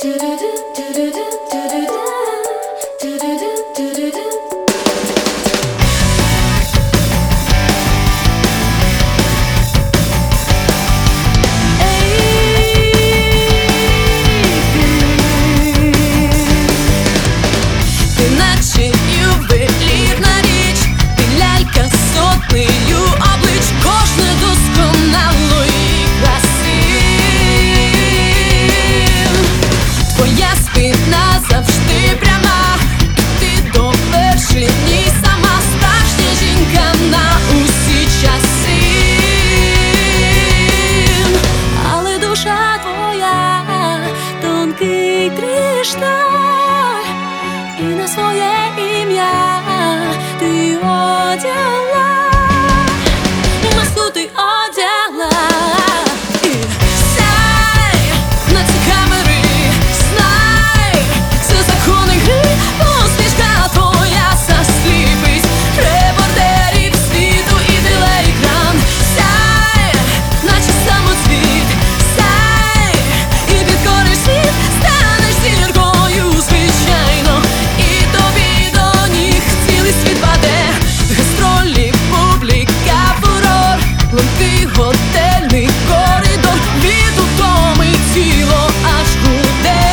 Тонкий кришталь, і на своє ім'я ти одягла, маску ти одягла. І сяй на ці камери, знай, це закони гри, посмішка твоя засліпить репортерів світу і телеекран. Сяй, наче самоцвіт, сяй, і підкориш світ, станеш зіркою, звичайно, і тобі до ніг цілий світ паде. Гастролі, публіка, фурор, лункий готельний коридор, від утоми тіло аж гуде.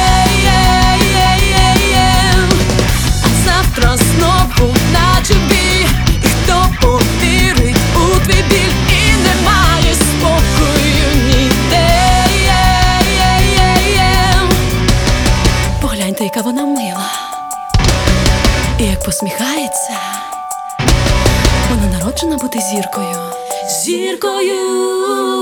А завтра знову наче бій, і хто повірить у твій біль, і немає спокою ніде. Погляньте, яка вона мила, і як посміхається. Вона народжена бути зіркою, зіркою.